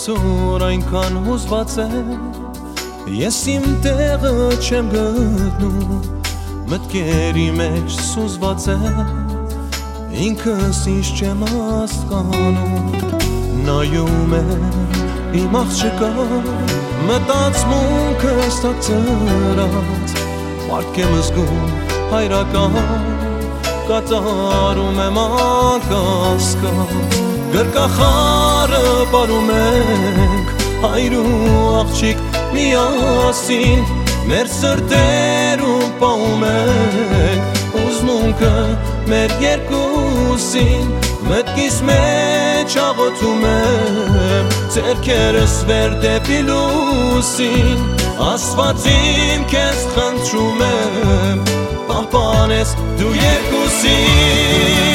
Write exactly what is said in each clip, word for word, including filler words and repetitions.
այսօր այնքան հուզված եմ, ես իմ տեղը չեմ գտնում, մտքերի մեջ սուզված եմ, ինքս ինձ չեմ հասկանում, նայում եմ իմ աղջկա, մտածմունքս տակ ծրած, մարդկ եմ զգում հայրական, կատարում եմ անկասկած, գրկախարը պարում ենք, հայր ու աղջիկ միասին, մեր սրտերում պահում ենք, հուզմունքը մեր երկուսին, մտքիս մեջ աղոթում եմ, ձեռքերս վեր դեպի լուսին, Աստված իմ քեզ խնդրում եմ, պահպանես դու երկուսին,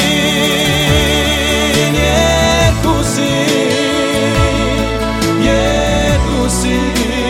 երկուսին, երկուսին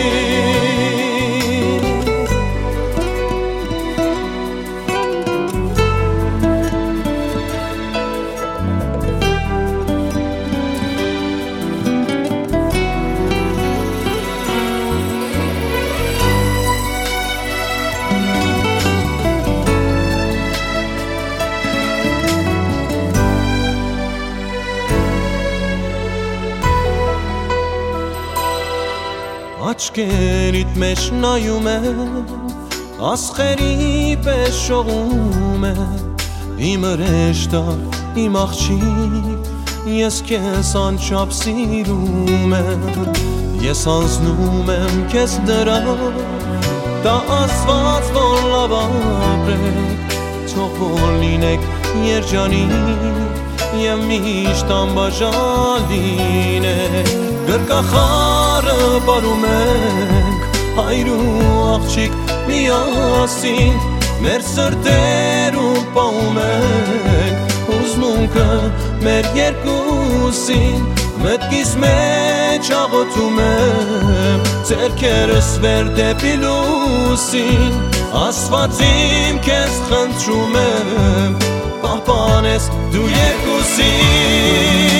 Աչքերիդ մեջ նայում եմ, աստղերի պես շողում եմ, իմ հրեշտակ, իմ աղջիկ, ես քեզ անչափ սիրում եմ, ես անձնում եմ քեզ դրա, դա Աստված որ լավ ապրեք, թող որ լինեք երջանիկ և միշտ անբաժան լինեք, գրկախարը պարում ենք, հայր ու աղջիկ միասին, մեր սրտերում պահում ենք, հուզմունքը մեր երկուսին, մտքիս մեջ աղոթում եմ, ձեռքերս վեր դեպի լուսին, Աստված իմ քեզ խնդրում եմ, պահպանես դու երկուսին,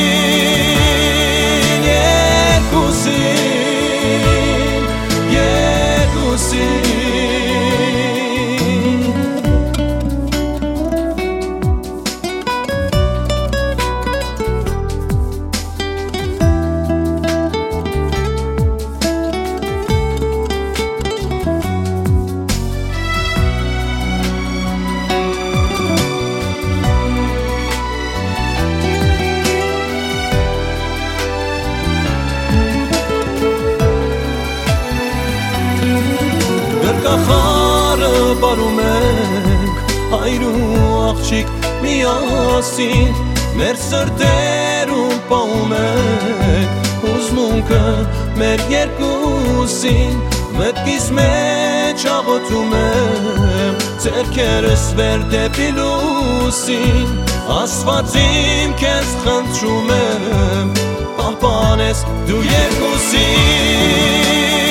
երկուսին, երկուսին Գրկախարը պարում ենք, հայր ու աղջիկ միասին, մեր սրտերում պահում ենք, հուզմունքը մեր երկուսին, մտքիս մեջ աղոթում եմ, ձեռքերս վեր դեպի լուսին, Աստված իմ քեզ խնդրում եմ, պահպանես դու երկուսին,